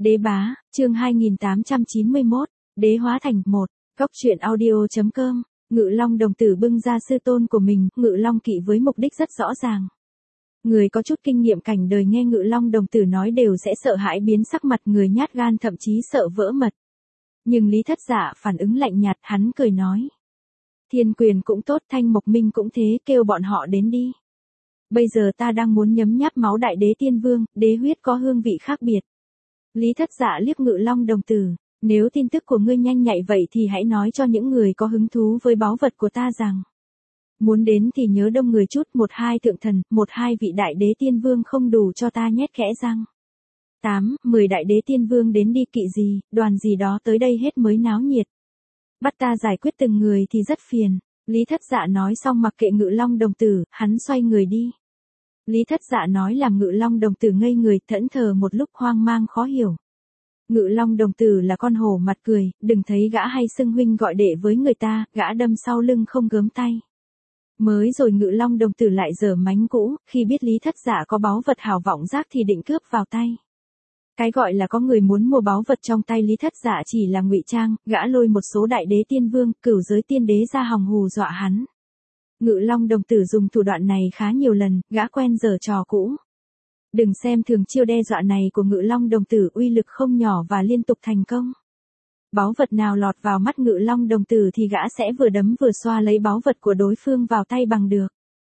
Đế bá, chương 2891, Đế hóa thành 1, Cóc truyện audio.com, Ngự Long đồng tử bưng ra sư tôn của mình, Ngự Long kỵ với mục đích rất rõ ràng. Người có chút kinh nghiệm cảnh đời nghe Ngự Long đồng tử nói đều sẽ sợ hãi biến sắc mặt, người nhát gan thậm chí sợ vỡ mật. Nhưng Lý Thất Dạ phản ứng lạnh nhạt, hắn cười nói. Thiên Quyền cũng tốt, Thanh Mộc Minh cũng thế, kêu bọn họ đến đi. Bây giờ ta đang muốn nhấm nháp máu Đại Đế Tiên Vương, đế huyết có hương vị khác biệt. Lý Thất Dạ liếc Ngự Long đồng tử, nếu tin tức của ngươi nhanh nhạy vậy thì hãy nói cho những người có hứng thú với báu vật của ta rằng. Muốn đến thì nhớ đông người chút, 1-2 thượng thần, 1-2 vị Đại Đế Tiên Vương không đủ cho ta nhét khẽ răng. 8-10 Đại Đế Tiên Vương đến đi, kỵ gì, đoàn gì đó tới đây hết mới náo nhiệt. Bắt ta giải quyết từng người thì rất phiền. Lý Thất Dạ nói xong mặc kệ Ngự Long đồng tử, hắn xoay người đi. Lý Thất Dạ nói làm Ngự Long đồng tử ngây người, thẫn thờ một lúc, hoang mang khó hiểu. Ngự Long đồng tử là con hổ mặt cười, đừng thấy gã hay xưng huynh gọi đệ với người ta, gã đâm sau lưng không gớm tay. Mới rồi Ngự Long đồng tử lại giở mánh cũ, khi biết Lý Thất Dạ có báu vật hảo vọng giác thì định cướp vào tay. Cái gọi là có người muốn mua báu vật trong tay Lý Thất Dạ chỉ là ngụy trang, gã lôi một số Đại Đế Tiên Vương, cửu giới tiên đế ra hòng hù dọa hắn. Ngự Long đồng tử dùng thủ đoạn này khá nhiều lần, gã quen giở trò cũ. Đừng xem thường chiêu đe dọa này của Ngự Long đồng tử, uy lực không nhỏ và liên tục thành công. Báu vật nào lọt vào mắt Ngự Long đồng tử thì gã sẽ vừa đấm vừa xoa lấy báu vật của đối phương vào tay bằng được.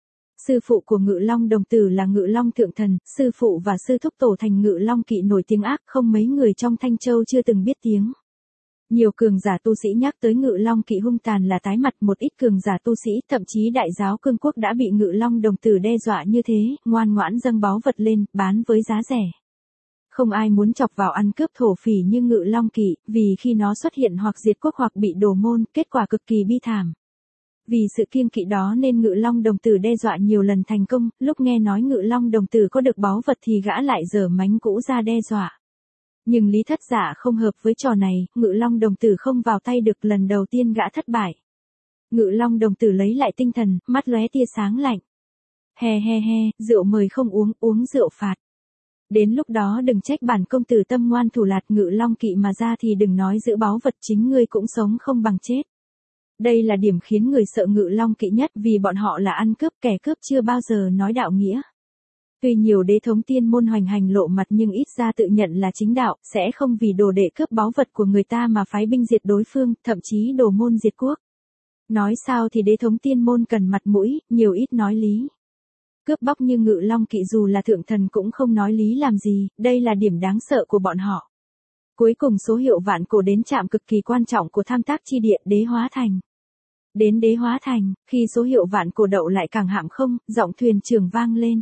Sư phụ của Ngự Long đồng tử là Ngự Long thượng thần, sư phụ và sư thúc tổ thành Ngự Long kỵ nổi tiếng ác, không mấy người trong Thanh Châu chưa từng biết tiếng. Nhiều cường giả tu sĩ nhắc tới Ngự Long kỵ hung tàn là tái mặt, một ít cường giả tu sĩ, thậm chí đại giáo cương quốc đã bị Ngự Long đồng tử đe dọa như thế, ngoan ngoãn dâng báu vật lên, bán với giá rẻ. Không ai muốn chọc vào ăn cướp thổ phỉ như Ngự Long kỵ, vì khi nó xuất hiện hoặc diệt quốc hoặc bị đổ môn, kết quả cực kỳ bi thảm. Vì sự kiêng kỵ đó nên Ngự Long đồng tử đe dọa nhiều lần thành công, lúc nghe nói Ngự Long đồng tử có được báu vật thì gã lại giở mánh cũ ra đe dọa. Nhưng Lý Thất Dạ không hợp với trò này, Ngự Long đồng tử không vào tay được, lần đầu tiên gã thất bại. Ngự Long đồng tử lấy lại tinh thần, mắt lóe tia sáng lạnh. He, rượu mời không uống, uống rượu phạt. Đến lúc đó đừng trách bản công tử tâm ngoan thủ lạt, Ngự Long kỵ mà ra thì đừng nói giữ báu vật, chính ngươi cũng sống không bằng chết. Đây là điểm khiến người sợ Ngự Long kỵ nhất, vì bọn họ là ăn cướp, kẻ cướp chưa bao giờ nói đạo nghĩa. Tuy nhiều đế thống tiên môn hoành hành lộ mặt nhưng ít ra tự nhận là chính đạo, sẽ không vì đồ đệ cướp báu vật của người ta mà phái binh diệt đối phương, thậm chí đổ môn diệt quốc. Nói sao thì đế thống tiên môn cần mặt mũi, nhiều ít nói lý. Cướp bóc như Ngự Long kỵ dù là thượng thần cũng không nói lý làm gì, đây là điểm đáng sợ của bọn họ. Cuối cùng số hiệu vạn cổ đến trạm cực kỳ quan trọng của tham tác chi địa, Đế hóa thành. Đến Đế hóa thành, khi số hiệu vạn cổ đậu lại cảng hạm không, giọng thuyền trưởng vang lên.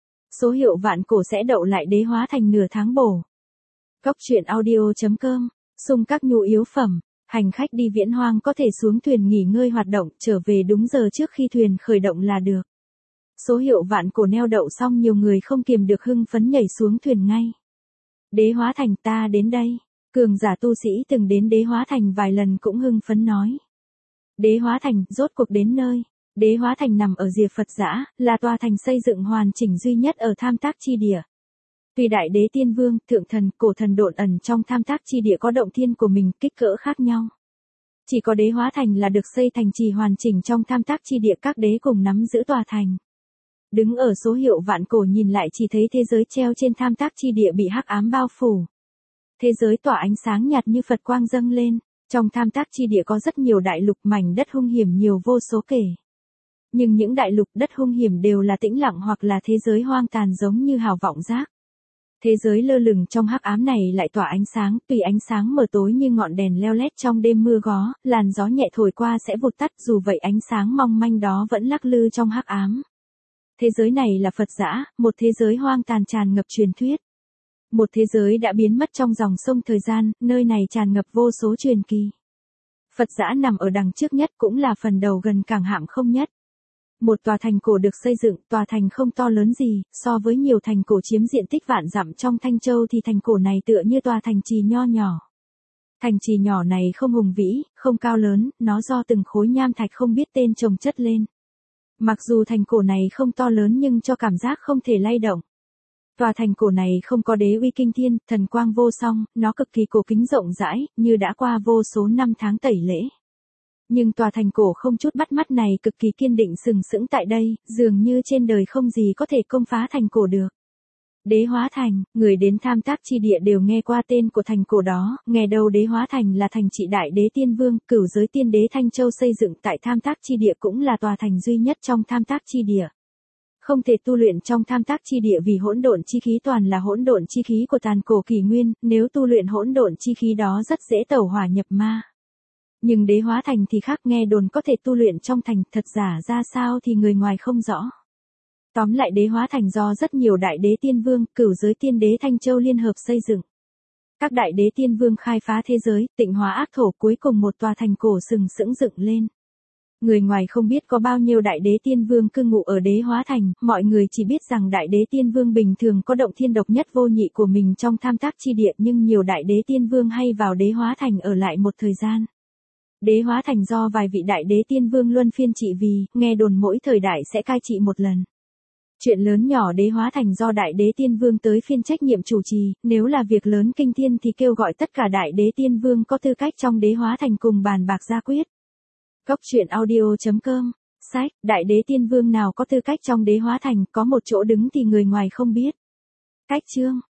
Số hiệu vạn cổ sẽ đậu lại Đế hóa thành nửa tháng bổ. Cóc truyện audio.com, sung các nhu yếu phẩm, hành khách đi viễn hoang có thể xuống thuyền nghỉ ngơi hoạt động, trở về đúng giờ trước khi thuyền khởi động là được. Số hiệu vạn cổ neo đậu xong nhiều người không kiềm được hưng phấn nhảy xuống thuyền ngay. Đế hóa thành, ta đến đây. Cường giả tu sĩ từng đến Đế hóa thành vài lần cũng hưng phấn nói. Đế hóa thành, rốt cuộc đến nơi. Đế hóa thành nằm ở rìa Phật Dã, là tòa thành xây dựng hoàn chỉnh duy nhất ở tham tác chi địa. Tuy Đại Đế Tiên Vương, Thượng Thần, Cổ Thần độn ẩn trong tham tác chi địa có động thiên của mình, kích cỡ khác nhau. Chỉ có Đế hóa thành là được xây thành trì hoàn chỉnh trong tham tác chi địa, các đế cùng nắm giữ tòa thành. Đứng ở số hiệu vạn cổ nhìn lại chỉ thấy thế giới treo trên tham tác chi địa bị hắc ám bao phủ. Thế giới tỏa ánh sáng nhạt như Phật quang dâng lên, trong tham tác chi địa có rất nhiều đại lục, mảnh đất hung hiểm nhiều vô số kể. Nhưng những đại lục đất hung hiểm đều là tĩnh lặng hoặc là thế giới hoang tàn giống như hào vọng giác. Thế giới lơ lửng trong hắc ám này lại tỏa ánh sáng, tùy ánh sáng mờ tối như ngọn đèn leo lét trong đêm mưa gió, làn gió nhẹ thổi qua sẽ vụt tắt, dù vậy ánh sáng mong manh đó vẫn lắc lư trong hắc ám. Thế giới này là Phật Dã, một thế giới hoang tàn tràn ngập truyền thuyết. Một thế giới đã biến mất trong dòng sông thời gian, nơi này tràn ngập vô số truyền kỳ. Phật Dã nằm ở đằng trước nhất, cũng là phần đầu gần cảng hạm không nhất. Một tòa thành cổ được xây dựng, tòa thành không to lớn gì, so với nhiều thành cổ chiếm diện tích vạn dặm trong Thanh Châu thì thành cổ này tựa như tòa thành trì nho nhỏ. Thành trì nhỏ này không hùng vĩ, không cao lớn, nó do từng khối nham thạch không biết tên chồng chất lên. Mặc dù thành cổ này không to lớn nhưng cho cảm giác không thể lay động. Tòa thành cổ này không có đế uy kinh thiên, thần quang vô song, nó cực kỳ cổ kính rộng rãi, như đã qua vô số năm tháng tẩy lễ. Nhưng tòa thành cổ không chút bắt mắt này cực kỳ kiên định sừng sững tại đây, dường như trên đời không gì có thể công phá thành cổ được. Đế Hóa Thành, người đến tham tác chi địa đều nghe qua tên của thành cổ đó, nghe đâu Đế Hóa Thành là thành trị đại đế tiên vương, cửu giới tiên đế Thanh Châu xây dựng tại tham tác chi địa cũng là tòa thành duy nhất trong tham tác chi địa. Không thể tu luyện trong tham tác chi địa vì hỗn độn chi khí toàn là hỗn độn chi khí của tàn cổ kỷ nguyên, nếu tu luyện hỗn độn chi khí đó rất dễ tẩu hỏa nhập ma. Nhưng Đế Hóa Thành thì khác, nghe đồn có thể tu luyện trong thành, thật giả ra sao thì người ngoài không rõ. Tóm lại Đế Hóa Thành do rất nhiều đại đế tiên vương, cửu giới tiên đế Thanh Châu liên hợp xây dựng. Các đại đế tiên vương khai phá thế giới, tịnh hóa ác thổ, cuối cùng một tòa thành cổ sừng sững dựng lên. Người ngoài không biết có bao nhiêu đại đế tiên vương cư ngụ ở Đế Hóa Thành, mọi người chỉ biết rằng đại đế tiên vương bình thường có động thiên độc nhất vô nhị của mình trong tham tác chi địa, nhưng nhiều đại đế tiên vương hay vào Đế Hóa Thành ở lại một thời gian. Đế Hóa Thành do vài vị đại đế tiên vương luân phiên trị vì, nghe đồn mỗi thời đại sẽ cai trị một lần. Chuyện lớn nhỏ Đế Hóa Thành do đại đế tiên vương tới phiên trách nhiệm chủ trì, nếu là việc lớn kinh thiên thì kêu gọi tất cả đại đế tiên vương có tư cách trong Đế Hóa Thành cùng bàn bạc ra quyết. Cốc truyện audio.com. Sách, đại đế tiên vương nào có tư cách trong Đế Hóa Thành, có một chỗ đứng thì người ngoài không biết. Cách chương